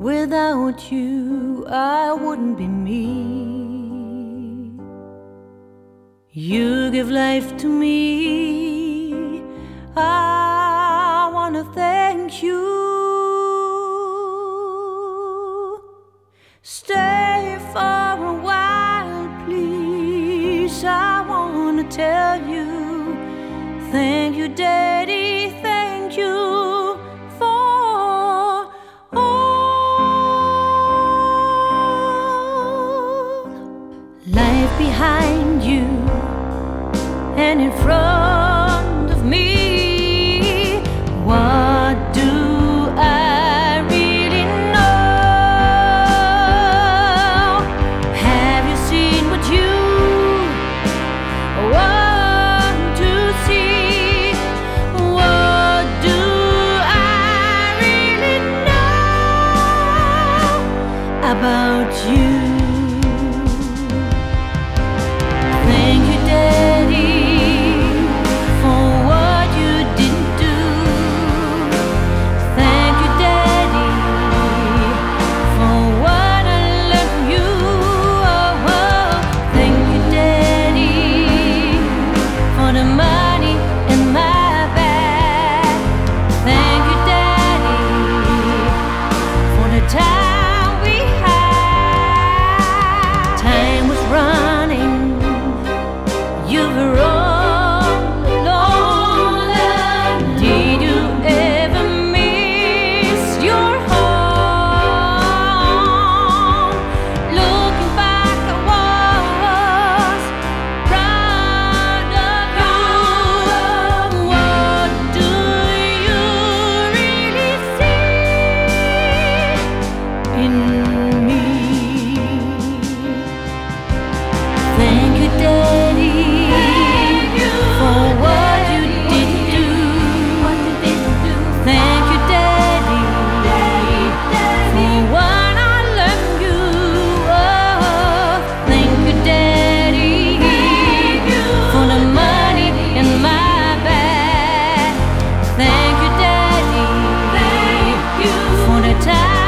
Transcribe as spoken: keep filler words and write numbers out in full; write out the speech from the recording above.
Without you, I wouldn't be me. You give life to me. I wanna thank you. Stay for a while, please. I wanna tell you, thank you, Daddy, thank you for all. Life behind you and in front of me. What do I really know? Have you seen what you want to see? What do I really know about you? Thank you, Daddy, for what you didn't do. Thank you, Daddy, for what I learned from you. Oh, oh. Thank you, Daddy, for the money in my bag. Thank you, Daddy, for the time we had. Time was running. You were all alone. Did you ever miss your home? Looking back, I was proud of you. What do you really see in me? Thank you, Daddy, for what you didn't do. Thank you, Daddy, for what I learned from you. Oh, thank you, Daddy, for the money in my bag. Thank you, Daddy, for the time